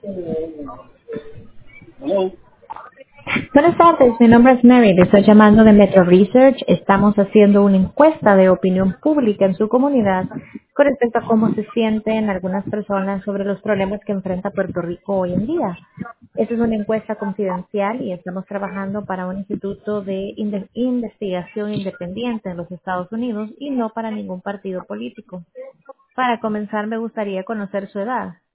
Hello. Buenas tardes, mi nombre es Mary, le estoy llamando de Metro Research. Estamos haciendo una encuesta de opinión pública en su comunidad con respecto a cómo se sienten algunas personas sobre los problemas que enfrenta Puerto Rico hoy en día. Esta es una encuesta confidencial y estamos trabajando para un instituto de investigación independiente en los Estados Unidos y no para ningún partido político. Para comenzar, me gustaría conocer su edad.